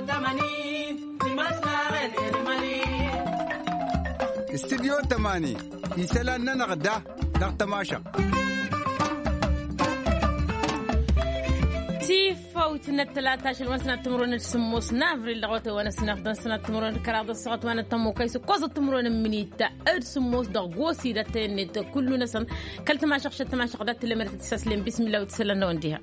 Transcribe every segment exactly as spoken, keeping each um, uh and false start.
استديو تماني يسألنا نغدا نغتماشا فوتنا الثلاثة عشر وسنة تمرون السموس نافري اللغوة وانا سنافدان سنة تمرون الكرادة الصغط وانا تمو كيسو كوزة تمرون منيتا ار سموس دغوسي داتين كل نسن كلت ما شخشة ما شخدات اللي مرت تسلم بسم الله وتسلنا ونديها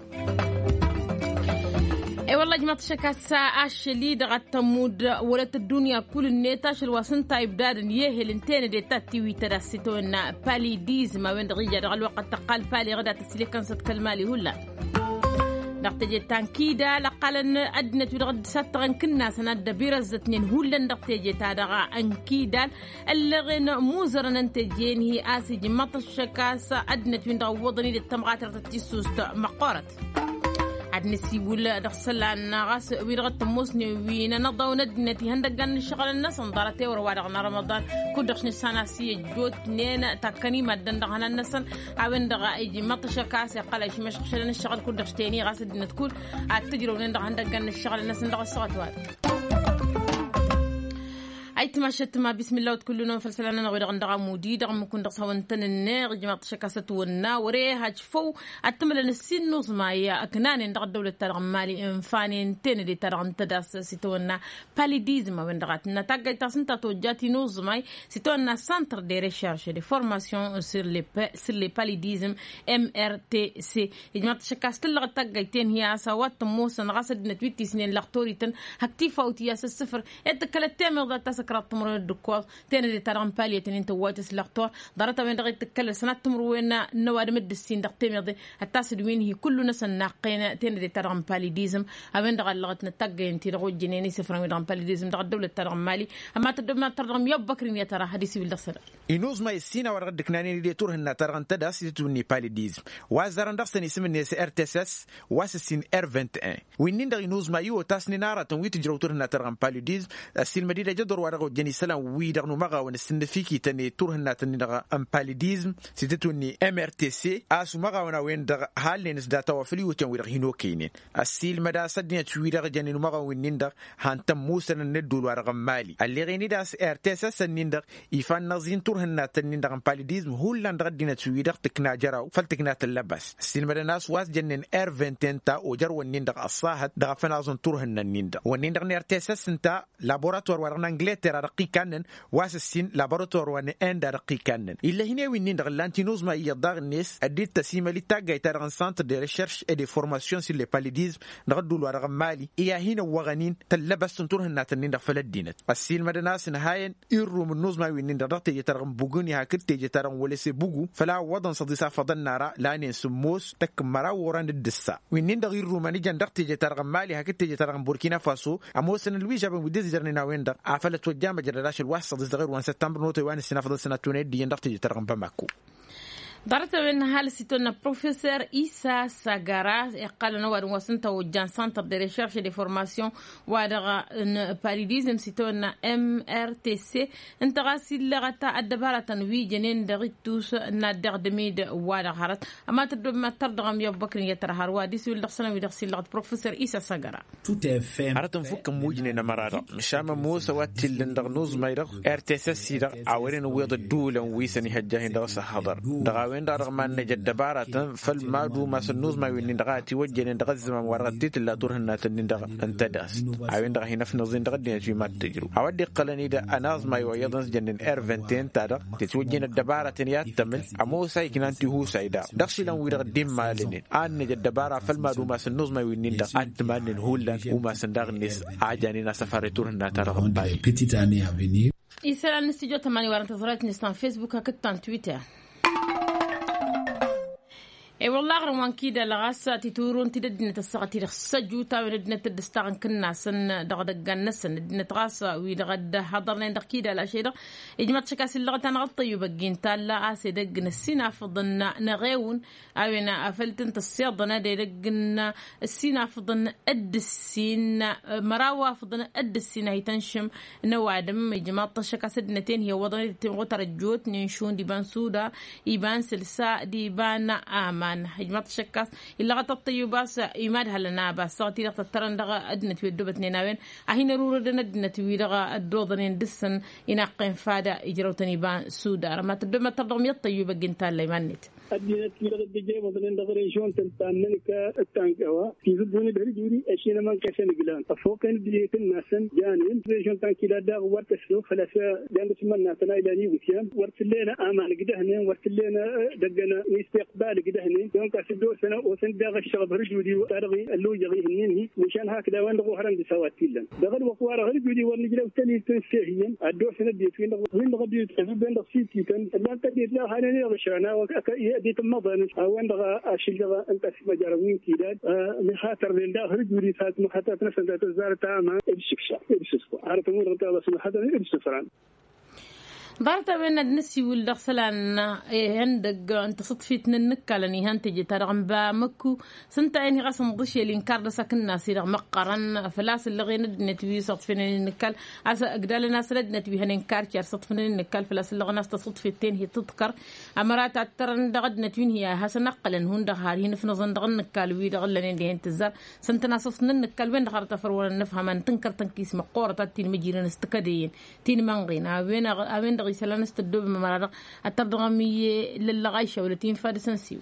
اي والله جماعة شكاسة اش لي دغت تمود ولت الدنيا كل النيتاش الوسن تايب دارن يهل انتين دي تاتي ويترسيتونا بالي ديز ما وين دغيجة دغ الوقت تقال بالي غدا تسلي كنسة كلمالي هلا دقتجي تانكيدا لقالن أدنى تودغد سترن كنا سند بيرزتنين هولن دقتجي تادغا أنكيدا اللي غين موزرن انتجين هي آسي جمط الشكاسة أدنى تودغ وضني للتمغات رتتيسوس مقارت عدني سيقول دخسل عن غاس ويرغت تموسني وين نضو ندنتي هندقن الشغل الناس انضارتي وروادغنا رمضان كودخش نسانا سي جوت نين تاكني مدن دغنا الناس عاون دغا ايجي مطشه كاس قال ايش مش خشلن الشغل كودخش تاني غاس دنا تكون اتجرو نين دغ هندقن الشغل الناس دغ الصوت واد أيت ما شت ما بسم الله وتكلنا فلسلنا نغير عندها مودي دعم ممكن دقصها وانتن النار جماعة شكاسة ونا وريه هجفو أتمل السن نص ما هي أكنان عند الدولة ترغمالي إنفاني تين دي ترغم تدرس ستونا باليديزم وين دغت نتاجي تاسنتا توجاتي نص ما ستونا سنتر دي ريشيرش دي فورماسيون سير لي سير لي باليديزم إم آر تي سي جماعة شكاسة اللي تاجي تين هي سوات موسى نغسد نتويتي سنين لقطوري تن هكتيفا وتياس السفر يتكلم تامر ذات تسكر تمر الدكتور تاني اللي ترى مبالية تاني أنت واجس لقطور ضرطة وين دقيت تكلم سنة تمر وين نوار مد السين دقتين يضي التاسد وين هي كل ناس الناقين تاني اللي ترى مباليديزم وين دقت لغت نتجه أنت لغوت جنيني سفر وين مباليديزم دقت دولة ترى مالي أما تدب ما ترى يوب بكرين يا ترى حديثي بالدخل إنوز ما السين ورد كناني اللي تور هن ترى أنت داس توني باليديزم وازرن دخسني اسم الناس ار تي اس واس السين ار واحد وعشرين وين دقي إنوز ما يو تاسني نارة تنويت جرو تور هن ترى مباليديزم السين مدينة جدر ورقو جني سلام ويدغ نمغا ونستنفيكي تاني تور هن تني امباليديزم سيتوني ام ار تي سي اسو مغا ونا وين دغ هالينس داتا وفلي وتن ويدغ هينو كينين السيل مدا سدنيا تويدغ جني نمغا وين دغ هانتم موسن ندول ورغ مالي اللي غيني داس ار تي اس سنين يفان نزين تور هن تني دغ امباليديزم هولان دغ دينا تويدغ تكنا جراو فلتكنا تلبس السيل مدا ناس واس جنن ار واحد وعشرين تا وجر ونين دغ الصاحت دغ فنازون تور هن نين دغ ونين دغ ار تي اس انت لابوراتوار ورغ انجلترا رقي كانن واس السين لابوراتوار وان اند رقي كانن الا هنا وين دغ لانتينوز ما يدغ الناس ادي تسيما لي تاغاي تاع سانتر دي ريشيرش اي دي فورماسيون سي لي باليديزم نغدول ورغ مالي يا هنا وغنين تلبس تنتور هنا تنين دغ فلدينت السين مدناس نهاين يرو من نوز ما وين دغ تي ترغم بوغوني هاكت تي ترغم ولا سي بوغو فلا وضن صديسا فضن نارا لاني سموس تك مرا وران الدسا وين دغ يرو ماني جندغ تي ترغم مالي هاكت تي ترغم بوركينا فاسو اموسن لوي جاب وديز جرنينا وين دغ عفلت وجام جراش الواسط صديق وان سبتمبر نوتي وان السنه فضل سنه توني دي يندقتي ترغم بماكو دارت من حال سيتونا بروفيسور إيسا ساغارا قال نوار وسنتا وجان سنتر دي ريشيرش دي فورماسيون وادغا باليديزم سيتونا ام ار تي سي انت غاسي لغتا ادبارا تنوي جنين دغيتوس نادغ دميد وادغارت اما تدو ما تردغم يوب بكر يترهار وادي سوي دخسنا ويدخسي لغت بروفيسور إيسا ساغارا عرتم فك موجني نمرارا مشام موسى واتل دغنوز مايرغ ار تي اس سي اورين ويض دول ويسني هجاه دغس حضر وين دار من نجد دبارة فالما دو ما سنوز ما وين ندغاتي وجه ندغز ما ورديت لا دور هنات ندغ انت داس عوين دغ هنا في نظين دغ دي في ما تجرو اودي قلني ده اناز ما يويضن جنن ار واحد تاع تتوجين الدبارة يا تمل امو سايكن انت هو سايدا دخشي لان ويدغ ديم مالين ان نجد دبارة فالما دو ما سنوز ما وين ندغ انت من هولان وما سندغ نس عجاني سفر تور هنات رغم باي بيتيت اني افينيو يسال الاستوديو ثمانية وانتظرت نستان فيسبوك كتان تويتر اي والله روان كيدا لغاسا تيتورون تددنا تسقتي السجوتا وندنا تدستغن كنا سن دغدغن نسن ندنا تغاسا ويدغد حضرنا ندق كيدا لا شيء اجمع شكاس اللغه تنغطي يبقين تالا اسي دغن السينا فضن نغيون اوينا افلتن تصيدنا دغن السينا فضن اد السين مراوا فضن اد السين هي تنشم نوادم اجمع شكاس دنتين هي وضن تغتر الجوت نشون دي بان سودا يبان سلسا دي بان اما مان هجمات الشكاس إلا غطت الطيوباس إيمادها لنا باس صغتي لغت الترن لغا أدنة ويدوبة نيناوين أهين رورو دنا أدنة ويلغا الدوضنين دسن إناقين فادا إجروتني بان سودا رما تدوما تردغم يطيوبة جنتال ليمانيت أدينا كيلغ الدجاج وضلين دغريشون تنتانن كالتانكوا في زبون برجوري أشينا من كسن جلان أفوقين ديك الناسن جانين ريشون تانكيلا داغ ورتسلو فلسا جانت من تنا إلى نيوتيان ورتلينا أمان قدهنا ورتلينا دقنا استقبال قدهنا يوم كسدو سنة وسن داغ الشغب برجوري وتارغي اللو يغي هنيني مشان هكذا وين دغو هرم بسواتيلا دغل وقوار برجوري ورنجلو تاني تنسيهين أدو سنة ديت وين دغو وين دغو ديت بين دغسيتي كان لا تدير لا هاني غشانا وك ديت المضن وين دغا أشيلغا أنت في مجاروين كيداد مخاطر من ده رجولي فات مخاطر نفسه ده تزار تاما الشكشة الشسفة عارف أمور أنت بس مخاطر الشسفران ضرت بين النسي والدخلان عندك أنت صدفت النكالني هنتجي ترغم بامكو سنت أني قسم ضشي اللي انكار دسك الناس يرغم مقرن فلاس اللي غير ندنت بيه صدفين النكال عسى أقدال الناس ندنت بيه هنكار كير صدفين النكال فلاس اللي غناس تصدفتين هي تذكر أمرات الترن دغدنت وين هي هسا نقلن هون دهارين في نظن دغن النكال ويدغلن اللي هنتزار سنت ناس صفن النكال وين دخلت تفرون نفهم أن تنكر تنكيس مقورة تين مجيرين استكدين تين منغين أوين أوين غيسلان استدوب ممرض الترضغمية للغايشة ولتين فادسن سيو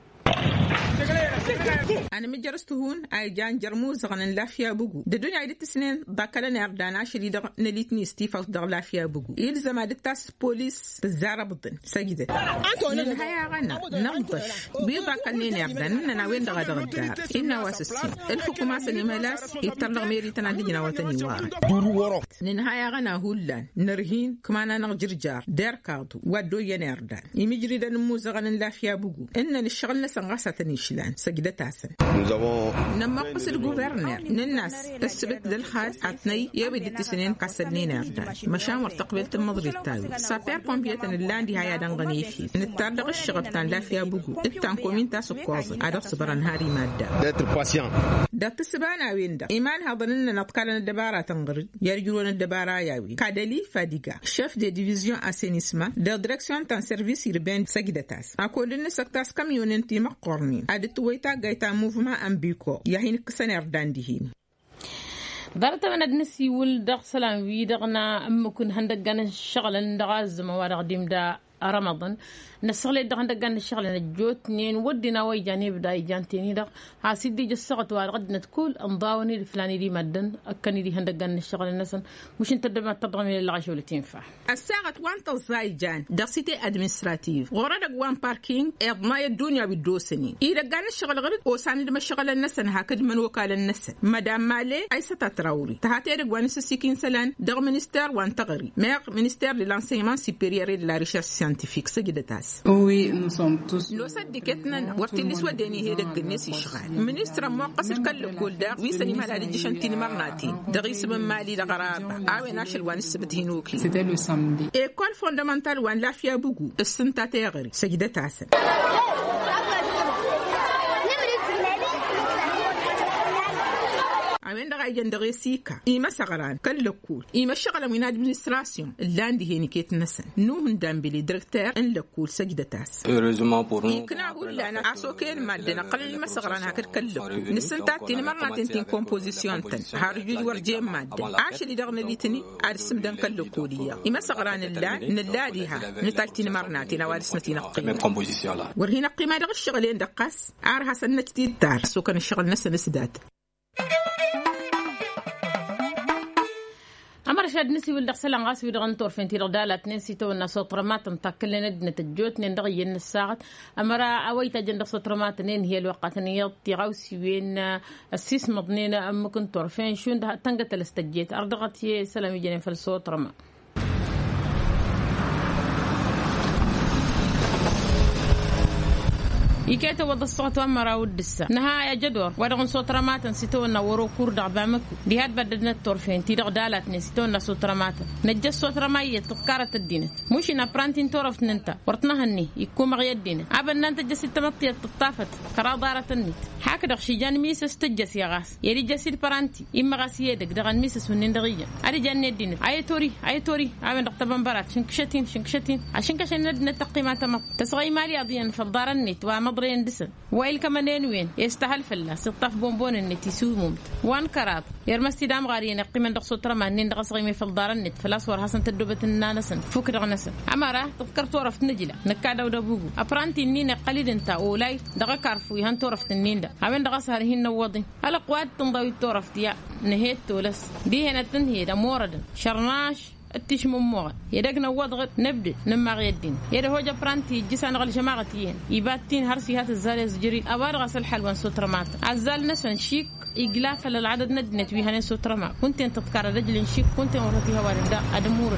أنا مجرست هون أي جان جرموز غن لافيا بوجو الدنيا عدت سنين ذاكلا نردانا شديد نليتني ستيفا دغ لافيا بوجو يلزم عدتاس بوليس تزارة بضن سجدة الهيا غنا نمضش بيضاكلني نردان أنا وين دغ دغ الدار إنه واسسين الحكومة سني ملاس يترضغ ميري تنادينا وتني وار ننهايا غنا هولا نرهين كمان نغجرجار دير كاردو ودو ينردان يمجري دن موز غن لافيا بوجو إن الشغل نسنغاسة نيشلان سجدة تاسن نما قصر غوفرنر الناس السبت للخاص عطني يبدي تسنين كسرنين أردان مشان ورتقبل تمضري التاوي سابير بومبيتن اللاندي هيا دنغني فيه نتردغ الشغب تان لا فيها بوجو التان كومين تاسو كوازن عدو صبران هاري مادة دا تسبانا وين دا إيمان هضننا نتقالن الدبارة تنغرد يرجلون الدبارة ياوي كادلي فاديقا شيف دي ديفيزيون أسينيسما دا دريكسيون تان سيرفيس يربين سجدة تاس أقول لنا سكتاس كاميونين تيما قرنين عدت ويتا gaita mouvement ambiko yahin ksaner dandihin دارت من النسي والدغ سلام ويدغنا أم كن هندق جان الشغل ندغاز موارد ديم دا رمضان نسخلي دغ هندق جان الشغل نجوت نين ودينا وي جانب دا جانتيني دغ هاسيدي جسقت وارغد نتكول انضاوني الفلاني دي مدن اكني دي هندق جان الشغل النسن مش انت دما تضغمي للعشو اللي تنفع الساعه وانت زايجان دا سيتي ادمنستراتيف غورد وان باركينغ اضما الدنيا بالدوسني اذا جان الشغل غرد وسان دما الشغل النسن هكذا من وكاله النسن مدام مالي ايسه تراوري تهاتي رغوان سيكين سلان دغ مينستير وان تغري مير مينستير دي لانسينمون سوبيريور دي لا ريشيرش سيانتيفيك سجدتاس Oui, nous sommes tous. لو صدقتنا وقت اللي سوداني هي دق الناس يشغال منستر موقص كل كل دا ويسني مال هذه جشنتين مرناتين دغيس من مالي دغراب عاوي ناشل وان السبت هنوكي C'était le samedi. ايكول فوندامنتال وان لا فيها بوغو السنتا تيغري سجدتها سن عمين دغا يجندغي سيكا إيما سغران كاللكول إيما شغل من أدمنستراسيون اللاندي هيني كيت نسن نوهن دامبلي دركتير إن لكول سجدة تاس يمكن أقول لأنا عسوكين مادنا قلل ما سغران هكذا كاللكول نسن تاتين مرنا تنتين كومبوزيسيون تن هارجوز ورجيم مادة عاش اللي دغنا اللي تني عارسم دان كاللكولية إيما سغران اللان نلاديها نتالتين مرنا تنا وارسنتين القيمة ورهينا قيمة دغ الشغلين دقاس عارها سنة تديد دار سوكان الشغل نسن سدات أمر شاد نسي ولد سلام غاس في دغن تور فنتي ردالات نسي تو الناس طرمات متكلنا نتجوت نندغي الساعة أمر أويت جند طرمات نين هي الوقت نيط تغوسي وين السيس مضنينا أم كنت تور فين شون ده تنقت الاستجيت أرضغت هي سلام يجني في الصوت رما يكيت وضع الصوت ومرا ودسا نهاية جدور ودغن صوت رماتن سيتونا ورو كورد عبامكو دي هاد بددنا التورفين تيدغ دالاتني سيتونا صوت رماتن نجس صوت رماية تذكارة الدينة مش نبرانتين تورفت ننتا ورتنهني يكون مغيا الدينة عبا ننت جس التمطية تطافت كرادارة النت حاكدغ شيجان ميسس تجس يا غاس يري جس البرانتي إما غاس يدك دغن ميسس ونين دغيا أري جاني الدينة أي توري أي توري عبا نقطبان برات شنكشتين شنكشتين عشان كشان ندنا تقيمات مط تسغي مالي أضيان فالدار النت ومض غرين دسن وإل كمان وين يستحل فلا سطف بونبون النتي سو ممت وان كراب يرمستي دام غارين قيمة دقصو ترى نين دقص غيمي في الدار النت فلاس ور حسن تدوبة النانسن فكر غنسن أمارة تذكرت ورفت نجلة نكاد ودبوجو أبرانتي النين قليل انت أولاي دقا كارفو يهان تورفت النين ده عمين دقص هارهين نوضي هلا قواد تنضوي تورفت يا نهيت تولس دي هنا تنهي ده مورد شرناش التش مموغ يدقنا وضغط نبدأ نما غيدين يده هو جبرانتي جسان غل جماعتين يباتين هرسي هات الزال زجري أبار غسل حلوان سوتر مات عزال نسون شيك إجلاف للعدد ندنت بيها نسوتر ما كنت أنت تذكر رجل شيك كنت مرتيها واردا أدمور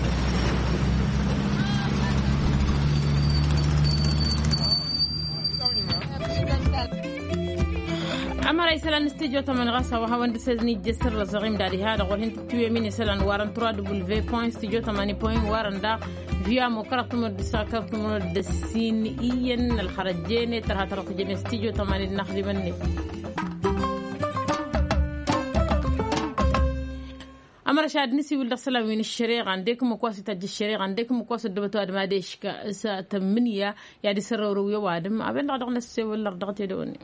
أما رئيسلا نستيجو تمن غاسا وهاون دسزني جسر لزغيم داري هذا غور هنت توي ميني سلان وارن ترا دبل في بوين استيجو تماني بوين وارن دا فيا مكرت مر دساكر تمر دسين إين الخرجين ترها ترى تجين استيجو تماني نخدي مني أما رشاد نسي ولد سلام من الشريعة عندكم مقاصد تج الشريعة عندكم مقاصد دبتو أدم ديش كأس تمنية يعني سر روية وادم أبين رضعنا السوي ولا رضعت يدوني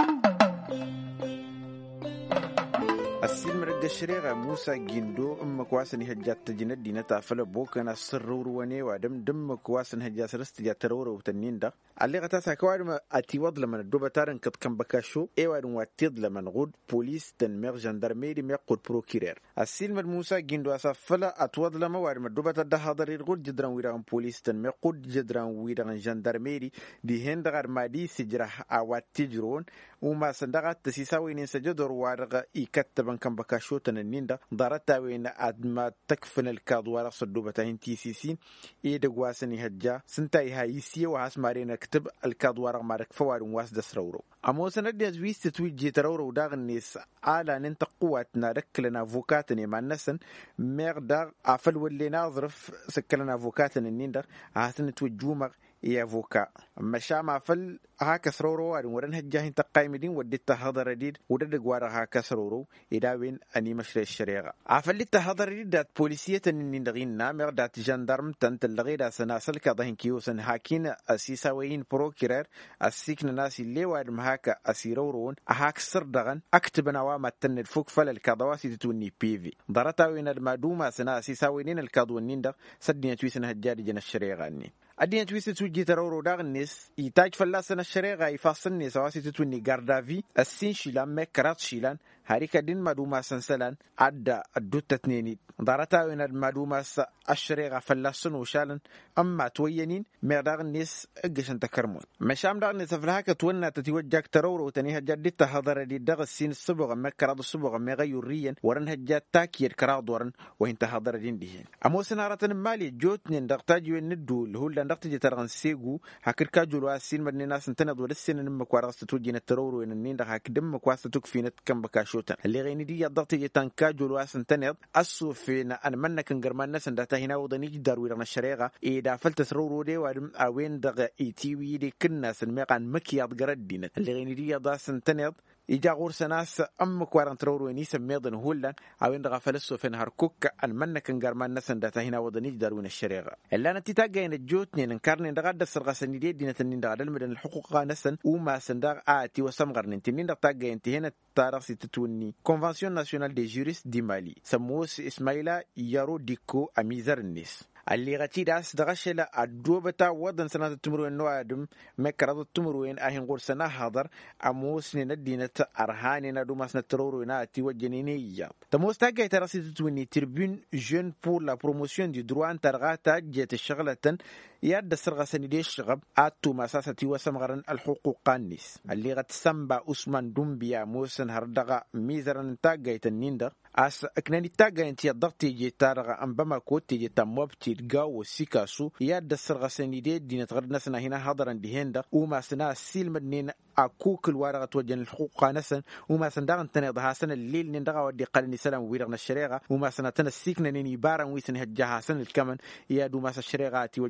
السلم رد الشريعة موسى جندو أم كواسن هجات تجند دينا تافل بوكنا السرور وني وادم دم كواسن هجات سرست جات ترور وتنين ده اللي قتاسا كوادم أتيوض لمن الدوبة تارن كت كم بكاشو إيوادم واتيض لمن غود بوليس تنمير جندرميري ميقود بروكيرير السلم موسى جندو أسافلا أتوض لما وادم الدوبة ده هذا الغود جدران ويران بوليس تنمير قود جدران ويران جندرميري دي هندغر مادي سجرح أواتيجرون وما سندغت تسيساوي نسجدر وارغ يكتب كم بكاشو تنين ده ضرتا وين أدم تكفن الكادوار صدوبة هنتي سيسين إيدغواسني هجا سنتاي هايسي وهاس مارينا كتب الكادوار مارك فوار واس دسرورو أمو سند يزويس تتويج جيترورو داغ الناس على ننت قواتنا ركلنا فوكاتني مع النسن مير داغ عفل واللي ناظرف سكلنا فوكاتن النين ده هاتن توجومر يا فوكا مشا فل هاك سرورو ورن هجاهن تقايمدين وديت هذا رديد ودد غوار هاك سرورو يداوين اني مشري الشريعه عفلت هذا رديد دات بوليسيه نندغين نامر دات جندرم تنت لغيدا سناسل كدهن كيوسن هاكين اسيساوين بروكيرر السيكن ناس اللي واد هاك اسيرورون هاك سردغن اكتبنا وما تن الفوك فل الكادواسي تتوني بي في ضرتا وين المادوما سنا اسيساوين الكادونين ده سدني تويسن هجاد جن الشريعه اني أدين تويست توجي ترورو داغنيس يتاج فلاسنا الشريعة يفصلني سواسي تتوني غاردافي السين شيلان مكرات شيلان هاريكا دين مادوما سنسلان عدا الدوتة تنيني دارتا وين المادوما الشريعة فلاسن وشالن أما توينين مرداغنيس اقشن تكرمون مشام داغنيس فلهاك تونا تتوجاك ترورو تنيها جدتا هذا دي داغ السين الصبغة مكرات الصبغة مغيوريا ورن هجات تاكير كراد ورن وانت هذا دين ديهن أمو سنارة مالي جوتنين داغتاجي وندو لهول ndaqti jitargan segu hakirka julwa sin madni nas tanad walissin nimma kwarasta tujina taruru in ninda hakdem kwasta tukfinat kan bakashota اللي غيني دي ضغط يتنكا جلوا سنتنيض الصوفين أنا مننا كن جرمان ناس داتا هنا وضني جدار ويرنا الشريعة إذا فلت سرورو دي وادم أوين دغ إيتيوي دي كنا سنميقان مكياد جرد دينت اللي غيني دي ضا سنتنيض إجا غورس ناس أم كوارن ترورو نيس ميضن هولا أوين دغ فلسو في نهار كوك أن مننا كن جرمان ناس داتا هنا وضني جدار وين الشريعة اللي أنا تتاجين الجوتني نكرني دغ دس رغسني دي دينت النين دغ المدن الحقوق نسن وما سندغ آتي وسمغر نتنين دغ تاجين تهنا تارس تتوني Convention nationale des juristes du Mali سموس إسماعيلا يارو ديكو أميزر الناس اللي غتي داس دغشلا ادوبتا ودن سنه التمروين نوادم مكرد التمروين اهين غور سنه حاضر اموس ندينه ارهاني ندو مسن ترورونا تي وجنينيه تموستا جاي تراسي توني تربون جون بور لا بروموسيون دي دروا انترغاتا جت الشغله يد سرغه سندي الشغب اتو مساستي وسمغرن الحقوق الناس اللي غتسمبا عثمان دومبيا موسن هردغا ميزرن تاجاي تنيندا as aknani taga inti adaqti je taraga ambama koti je tamwabti gawo sikasu yadda sarga sanide dinat gardna sana hina hadaran dihenda uma sana silmadnin akuk alwaraga wajan alhuquq nasan uma sandagan tanadha sana الليل ندغا ودي قلني سلام ويرغنا الشريعه وما سنتنا السكن ني بارن ويسن هجها سن الكمن يا دو ما الشريعه وجن سم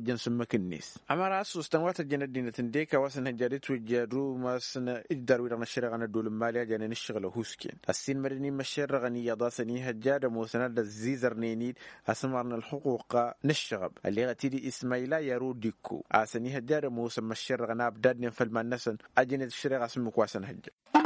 مكنيس أما رأسو استنوات الجنة دينة ديكا واسن هجاريت وجادو ما سن إجدار ويرغن الشرغن الدول المالية جانين الشغل هوسكين السين مرني مشير غني يضاسني هجادة موسناد الزيزر نينيد أسمرنا الحقوق نشغب اللي غتيدي إسماعيلا يرو ديكو أسني هجادة موسم مشير غناب دادن فالمان نسن أجنة الشرغ أسمك واسن هجا